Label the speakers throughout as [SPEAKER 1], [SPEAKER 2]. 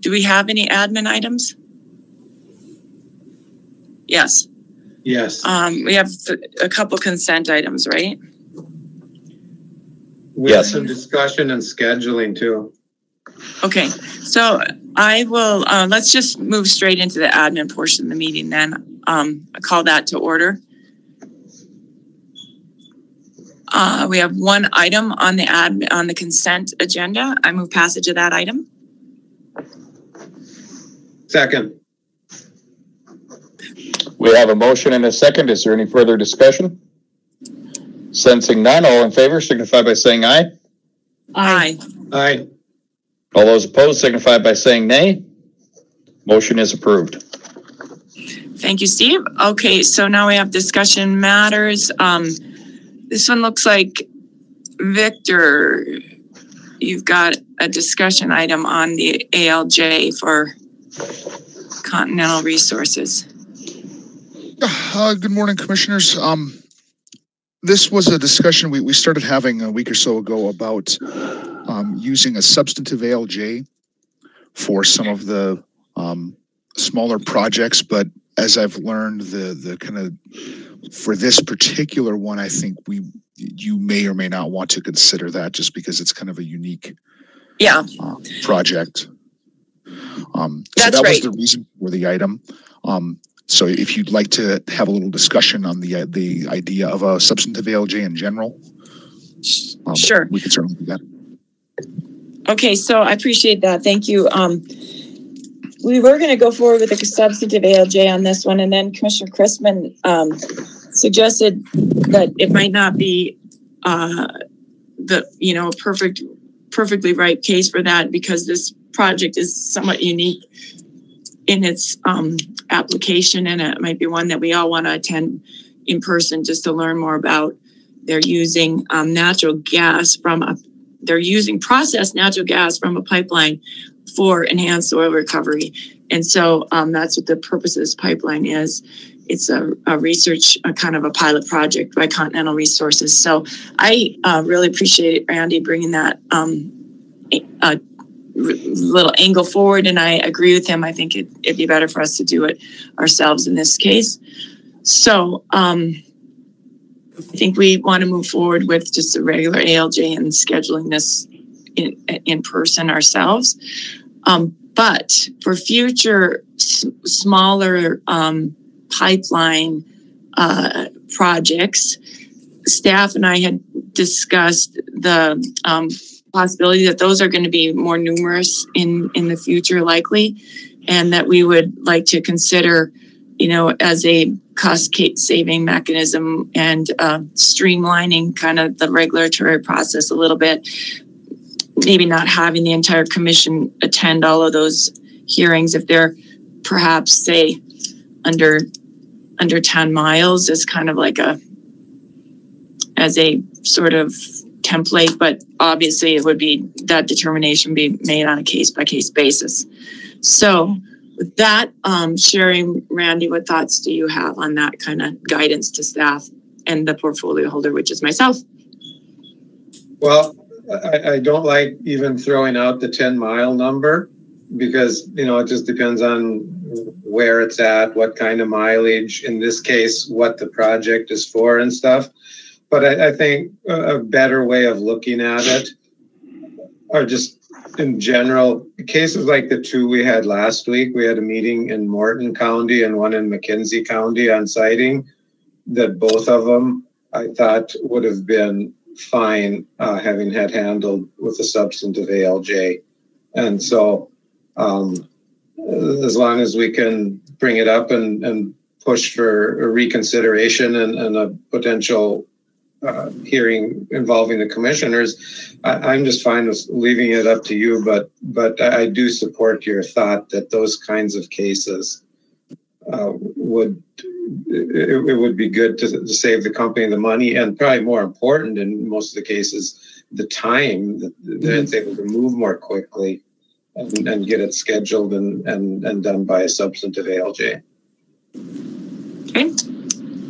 [SPEAKER 1] Do we have any admin items? Yes.
[SPEAKER 2] Yes.
[SPEAKER 1] We have a couple consent items, right?
[SPEAKER 2] We have some discussion and scheduling too.
[SPEAKER 1] Okay, so I will, let's just move straight into the admin portion of the meeting then. I call that to order. We have one item on the consent agenda. I move passage of that item.
[SPEAKER 2] Second.
[SPEAKER 3] We have a motion and a second. Is there any further discussion? Sensing none, all in favor signify by saying aye.
[SPEAKER 1] Aye.
[SPEAKER 2] Aye.
[SPEAKER 3] All those opposed signify by saying nay. Motion is approved.
[SPEAKER 1] Thank you, Steve. Okay, so now we have discussion matters. This one looks like, Victor, you've got a discussion item on the ALJ for Continental Resources.
[SPEAKER 4] Good morning, Commissioners. This was a discussion we started having a week or so ago about using a substantive ALJ for some of the smaller projects, but as I've learned, the kind of for this particular one, I think you may or may not want to consider that just because it's kind of a unique project. So that was the reason for the item. So if you'd like to have a little discussion on the idea of a substantive ALJ in general,
[SPEAKER 1] sure,
[SPEAKER 4] we can certainly do that.
[SPEAKER 1] Okay, so I appreciate that. Thank you. We were going to go forward with a substantive ALJ on this one, and then Commissioner Chrisman suggested that it might not be perfectly right case for that because this project is somewhat unique in its application, and it might be one that we all want to attend in person just to learn more about. They're using processed natural gas from a pipeline for enhanced oil recovery. And so that's what the purpose of this pipeline is. It's a research, kind of a pilot project by Continental Resources. So I really appreciate Randy bringing that little angle forward, and I agree with him. I think it'd be better for us to do it ourselves in this case. So I think we want to move forward with just a regular ALJ and scheduling this in person ourselves. But for future smaller pipeline projects, staff and I had discussed the possibility that those are going to be more numerous in the future, likely, and that we would like to consider, as a cost saving mechanism and streamlining kind of the regulatory process a little bit. Maybe not having the entire commission attend all of those hearings if they're perhaps, say, under 10 miles as kind of like as a sort of template, but obviously it would be that determination be made on a case-by-case basis. So with that, Sherry, Randy, what thoughts do you have on that kind of guidance to staff and the portfolio holder, which is myself?
[SPEAKER 2] Well, I don't like even throwing out the 10-mile number because, it just depends on where it's at, what kind of mileage, in this case, what the project is for and stuff. But I think a better way of looking at it are just in general, cases like the two we had last week. We had a meeting in Morton County and one in McKenzie County on siting that both of them I thought would have been fine having had handled with a substantive ALJ. And so as long as we can bring it up and push for a reconsideration and a potential hearing involving the commissioners, I'm just fine with leaving it up to you. But I do support your thought that those kinds of cases would be good to save the company the money, and probably more important in most of the cases, the time that it's able to move more quickly and get it scheduled and done by a substantive ALJ.
[SPEAKER 1] Okay.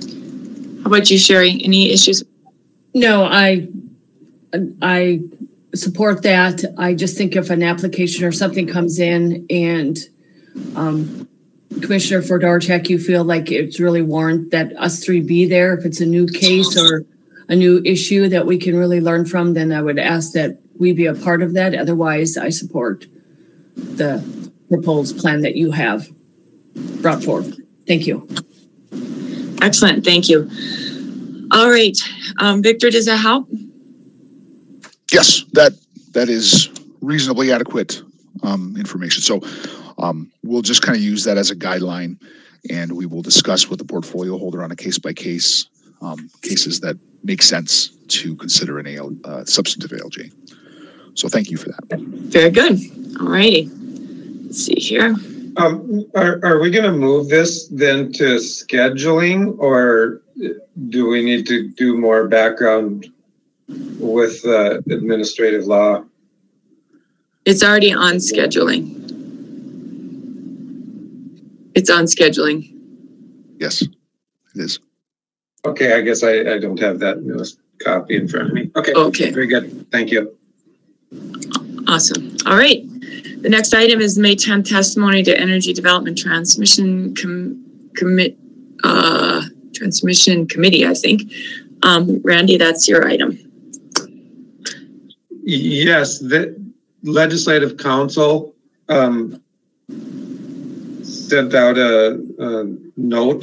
[SPEAKER 1] How about you, Sherry? Any issues?
[SPEAKER 5] No, I support that. I just think if an application or something comes in and Commissioner Fedorchak, you feel like it's really warrant that us three be there. If it's a new case or a new issue that we can really learn from, then I would ask that we be a part of that. Otherwise, I support the proposed plan that you have brought forth. Thank you.
[SPEAKER 1] Excellent. Thank you. All right. Victor, does that help?
[SPEAKER 4] Yes, that is reasonably adequate information. So we'll just kind of use that as a guideline, and we will discuss with the portfolio holder on a case-by-case cases that make sense to consider an substantive ALJ. So thank you for that.
[SPEAKER 1] Very good. All righty. Let's see here.
[SPEAKER 2] Are we going to move this then to scheduling, or do we need to do more background with administrative law?
[SPEAKER 1] It's already on scheduling. It's on scheduling.
[SPEAKER 4] Yes, it is.
[SPEAKER 2] Okay, I guess I don't have that newest copy in front of me. Okay. Very good. Thank you.
[SPEAKER 1] Awesome. All right. The next item is May 10th testimony to Energy Development Transmission Committee, I think. Randy, that's your item.
[SPEAKER 2] Yes, the Legislative Council sent out a note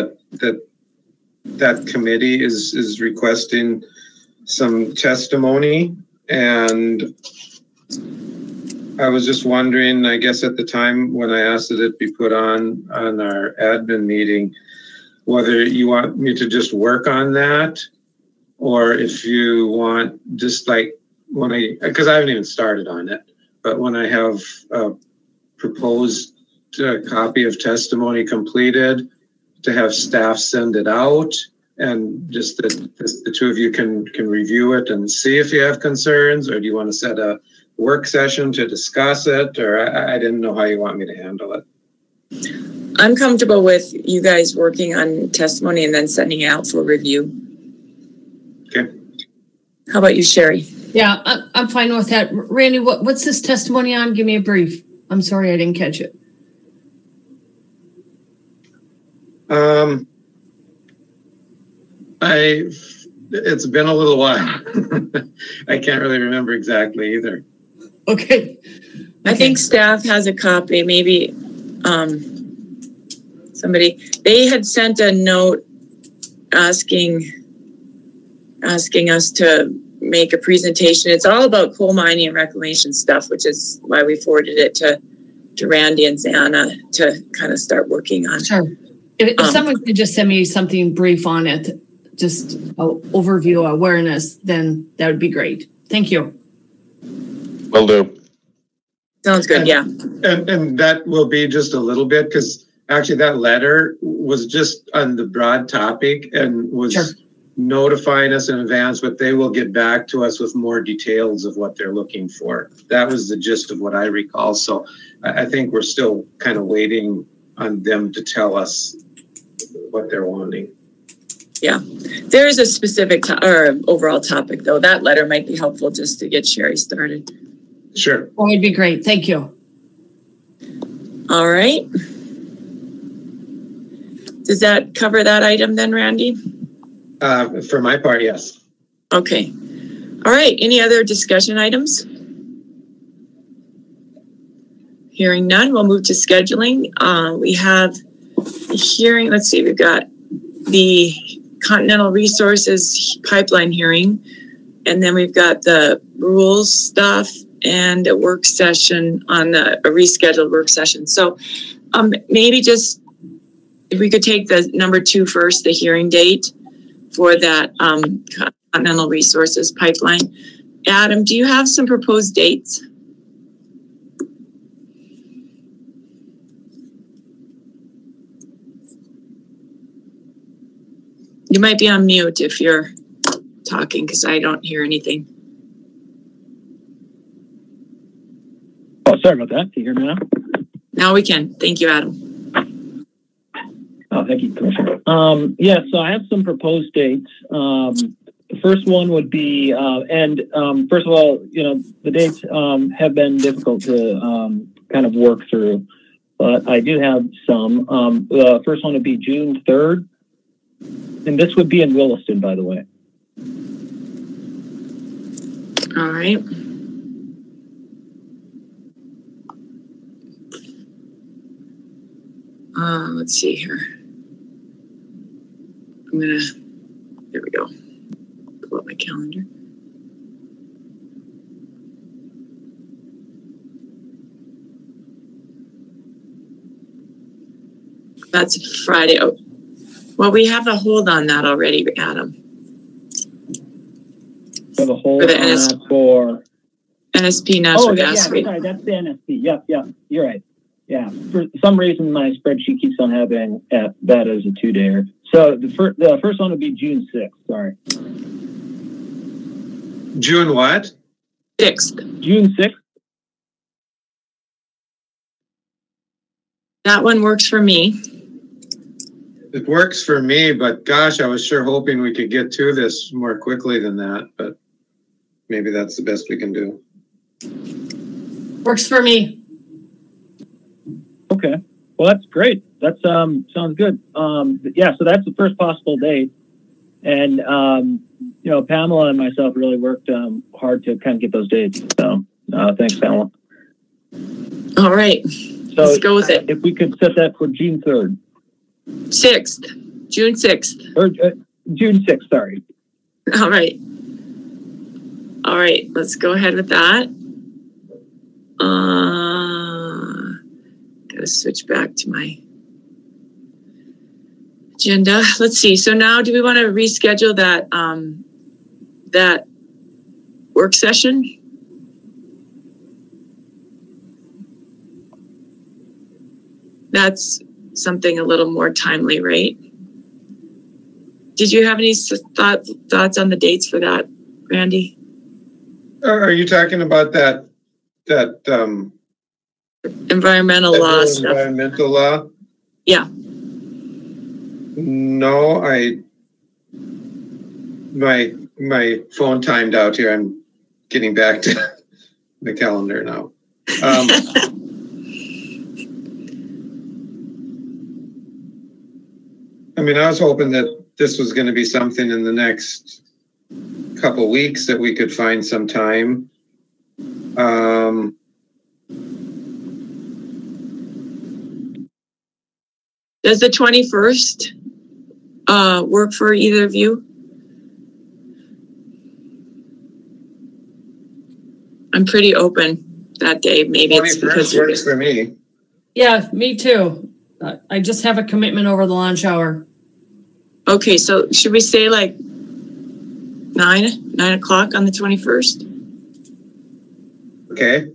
[SPEAKER 2] that committee is requesting some testimony, and I was just wondering, I guess at the time when I asked that it be put on our admin meeting, whether you want me to just work on that, or if you want just like because I haven't even started on it, but when I have a proposed copy of testimony completed, to have staff send it out, and just the two of you can review it and see if you have concerns, or do you want to set a work session to discuss it, or I didn't know how you want me to handle it.
[SPEAKER 1] I'm comfortable with you guys working on testimony and then sending it out for review.
[SPEAKER 2] Okay.
[SPEAKER 1] How about you, Sherry?
[SPEAKER 5] Yeah, I'm fine with that. Randy, what's this testimony on? Give me a brief. I'm sorry I didn't catch it.
[SPEAKER 2] It's been a little while. I can't really remember exactly either.
[SPEAKER 5] Okay.
[SPEAKER 1] I think staff has a copy. Maybe they had sent a note asking us to make a presentation. It's all about coal mining and reclamation stuff, which is why we forwarded it to Randy and Zana to kind of start working on.
[SPEAKER 5] Sure. If someone could just send me something brief on it, just an overview, awareness, then that would be great. Thank you.
[SPEAKER 3] Will do.
[SPEAKER 1] Sounds good. Yeah.
[SPEAKER 2] And that will be just a little bit, because actually that letter was just on the broad topic and was notifying us in advance, but they will get back to us with more details of what they're looking for. That was the gist of what I recall. So I think we're still kind of waiting on them to tell us what they're wanting.
[SPEAKER 1] Yeah. There is a specific or overall topic, though. That letter might be helpful just to get Sherry started.
[SPEAKER 2] Sure.
[SPEAKER 5] That would be great. Thank you.
[SPEAKER 1] All right. Does that cover that item then, Randy?
[SPEAKER 2] For my part, yes.
[SPEAKER 1] Okay. All right. Any other discussion items? Hearing none, we'll move to scheduling. We have a hearing. Let's see. We've got the Continental Resources pipeline hearing, and then we've got the rules stuff and a work session on a rescheduled work session. So maybe just if we could take the number 2 first, the hearing date for that Continental Resources pipeline. Adam, do you have some proposed dates? You might be on mute if you're talking, because I don't hear anything.
[SPEAKER 6] Oh, sorry about that. Can you hear me now?
[SPEAKER 1] Now we can. Thank you, Adam.
[SPEAKER 6] Oh, thank you, Commissioner. Yeah, so I have some proposed dates. The first one would be, first of all, the dates have been difficult to kind of work through, but I do have some. The first one would be June 3rd, and this would be in Williston, by the way.
[SPEAKER 1] All right. Let's see here. There we go. Pull up my calendar. That's Friday. Oh, well, we have a hold on that already, Adam.
[SPEAKER 6] For the whole for
[SPEAKER 1] NSP natural gas
[SPEAKER 6] yeah,
[SPEAKER 1] rate.
[SPEAKER 6] sorry, that's the NSP. Yep, you're right. Yeah, for some reason my spreadsheet keeps on having that as a 2-dayer. So the first one would be June 6th. Sorry.
[SPEAKER 2] June what?
[SPEAKER 1] 6th.
[SPEAKER 6] June 6th.
[SPEAKER 1] That one works for me.
[SPEAKER 2] It works for me, but gosh, I was sure hoping we could get to this more quickly than that, but maybe that's the best we can do.
[SPEAKER 5] Works for me.
[SPEAKER 6] Okay. Well, that's great. That sounds good. Yeah, so that's the first possible date. And, Pamela and myself really worked hard to kind of get those dates. So thanks, Pamela.
[SPEAKER 1] All right.
[SPEAKER 6] So
[SPEAKER 1] let's go with it.
[SPEAKER 6] If we could set that for June 3rd.
[SPEAKER 1] 6th. June 6th.
[SPEAKER 6] Or June 6th, sorry.
[SPEAKER 1] All right. All right. Let's go ahead with that. Gotta switch back to my agenda. Let's see. So now, do we want to reschedule that work session? That's something a little more timely, right? Did you have any thoughts on the dates for that, Randy?
[SPEAKER 2] Are you talking about that
[SPEAKER 1] environmental law stuff?
[SPEAKER 2] Environmental law?
[SPEAKER 1] Yeah.
[SPEAKER 2] No, my phone timed out here. I'm getting back to the calendar now. I was hoping that this was going to be something in the next couple weeks that we could find some time.
[SPEAKER 1] Does the 21st work for either of you? I'm pretty open that day. Maybe it's because
[SPEAKER 2] works for me.
[SPEAKER 5] Yeah, me too. I just have a commitment over the lunch hour.
[SPEAKER 1] Okay, so should we say like 9 o'clock on the 21st?
[SPEAKER 2] Okay.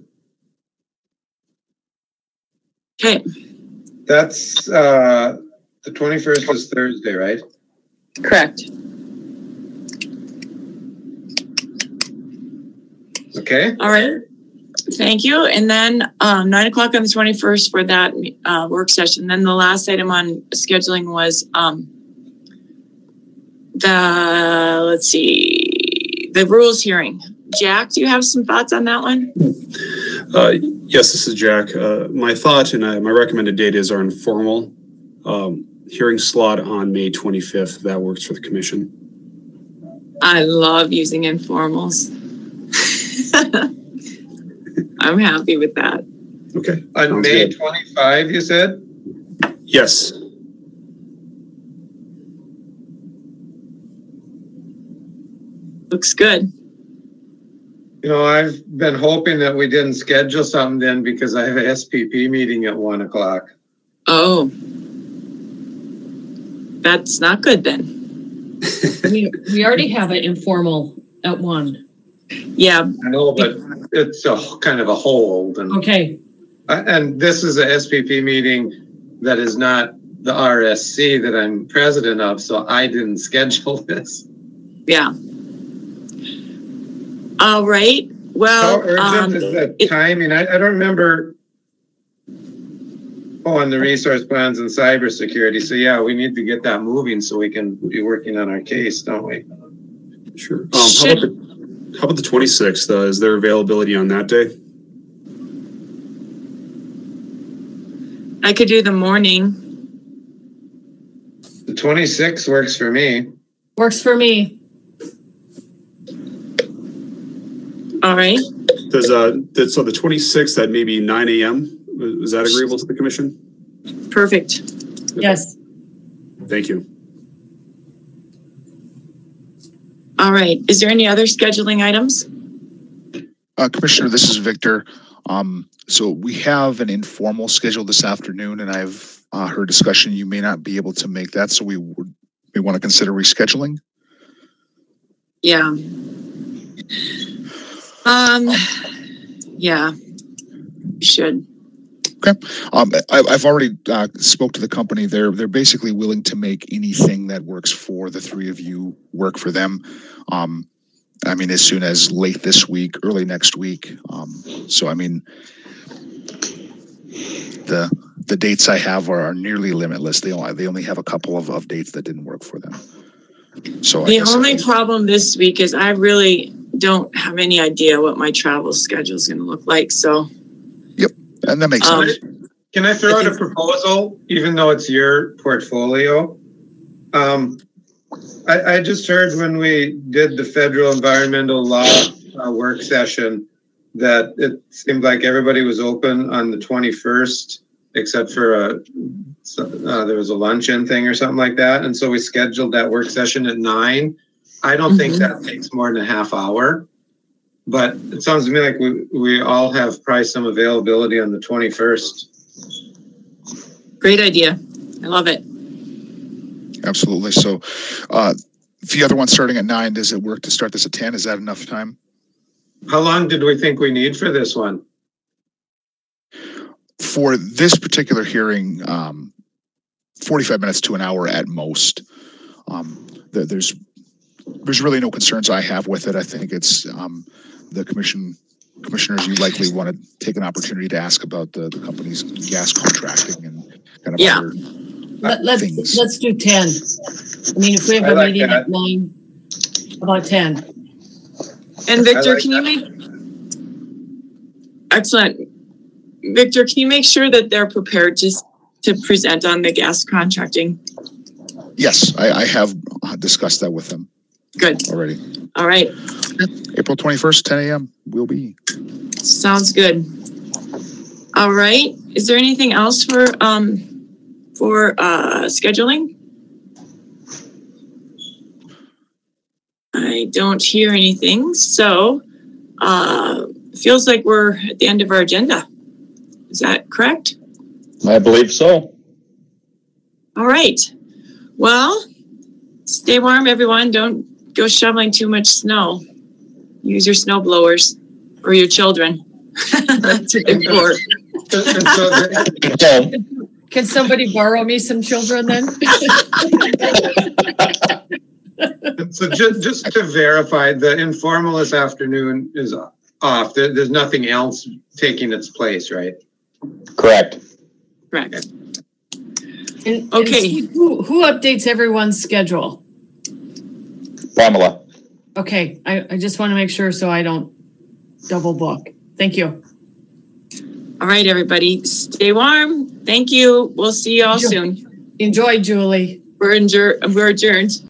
[SPEAKER 1] Okay.
[SPEAKER 2] That's the 21st is Thursday, right?
[SPEAKER 1] Correct.
[SPEAKER 2] Okay.
[SPEAKER 1] All right. Thank you. And then 9 o'clock on the 21st for that work session. Then the last item on scheduling was the rules hearing. Jack, do you have some thoughts on that one?
[SPEAKER 7] Yes, this is Jack. My thought and my recommended date is our informal hearing slot on May 25th. That works for the commission.
[SPEAKER 1] I love using informals. I'm happy with that.
[SPEAKER 7] Okay.
[SPEAKER 2] On May 25, you said?
[SPEAKER 7] Yes.
[SPEAKER 1] Looks good.
[SPEAKER 2] I've been hoping that we didn't schedule something then because I have an SPP meeting at 1 o'clock.
[SPEAKER 1] Oh, that's not good then.
[SPEAKER 5] We already have it informal at 1.
[SPEAKER 1] Yeah.
[SPEAKER 2] I know, but it's a kind of a hold. And,
[SPEAKER 5] okay.
[SPEAKER 2] And this is a SPP meeting that is not the RSC that I'm president of, so I didn't schedule this.
[SPEAKER 1] Yeah. All right. Well,
[SPEAKER 2] how urgent is the timing? I don't remember. Oh, on the resource plans and cybersecurity. So yeah, we need to get that moving so we can be working on our case, don't we?
[SPEAKER 7] Sure. How about the 26th? Is there availability on that day?
[SPEAKER 1] I could do the morning.
[SPEAKER 2] The 26th works for me.
[SPEAKER 5] Works for me.
[SPEAKER 1] All right.
[SPEAKER 7] So the 26th at maybe 9 a.m. Is that agreeable to the commission?
[SPEAKER 1] Perfect.
[SPEAKER 5] Yes.
[SPEAKER 7] Thank you.
[SPEAKER 1] All right. Is there any other scheduling items?
[SPEAKER 4] Commissioner, this is Victor. So we have an informal schedule this afternoon, and I've heard discussion you may not be able to make that, so we want to consider rescheduling.
[SPEAKER 1] Yeah. Yeah. You should.
[SPEAKER 4] Okay. I've already spoke to the company. They're basically willing to make anything that works for the three of you work for them. I mean, as soon as late this week, early next week. So, I mean, the dates I have are nearly limitless. They only have a couple of dates that didn't work for them. So
[SPEAKER 1] the only problem this week is I really don't have any idea what my travel schedule is going to look like. So,
[SPEAKER 4] yep, and that makes sense.
[SPEAKER 2] Can I throw out a proposal, even though it's your portfolio? I just heard when we did the federal environmental law work session that it seemed like everybody was open on the 21st, except for there was a luncheon thing or something like that. And so we scheduled that work session at 9. I don't think that takes more than a half hour, but it sounds to me like we all have probably some availability on the 21st.
[SPEAKER 1] Great idea. I love it.
[SPEAKER 4] Absolutely. So the other one starting at 9, does it work to start this at 10? Is that enough time?
[SPEAKER 2] How long did we think we need for this one?
[SPEAKER 4] For this particular hearing, 45 minutes to an hour at most. There's really no concerns I have with it. I think it's the commissioners, you likely want to take an opportunity to ask about the company's gas contracting and kind of other things.
[SPEAKER 5] Let's do 10. I mean, if we have a meeting at 9, about 10.
[SPEAKER 1] And Victor, can you make excellent. Victor, can you make sure that they're prepared to present on the gas contracting?
[SPEAKER 4] Yes, I have discussed that with them.
[SPEAKER 1] Good.
[SPEAKER 4] Already.
[SPEAKER 1] All right.
[SPEAKER 4] April 21st, 10 a.m. will be.
[SPEAKER 1] Sounds good. All right. Is there anything else for scheduling? I don't hear anything. So feels like we're at the end of our agenda. Is that correct?
[SPEAKER 3] I believe so.
[SPEAKER 1] All right. Well, stay warm, everyone. Don't go shoveling too much snow. Use your snow blowers or your children. That's what they're for.
[SPEAKER 5] Can somebody borrow me some children then?
[SPEAKER 2] So just to verify, the informal this afternoon is off. There's nothing else taking its place, right?
[SPEAKER 3] Correct.
[SPEAKER 1] Correct.
[SPEAKER 5] And
[SPEAKER 1] Okay.
[SPEAKER 5] Steve, who updates everyone's schedule?
[SPEAKER 3] Pamela.
[SPEAKER 5] Okay, I just want to make sure so I don't double book. Thank you.
[SPEAKER 1] All right, everybody. Stay warm. Thank you. We'll see you all soon.
[SPEAKER 5] Enjoy, Julie.
[SPEAKER 1] We're adjourned.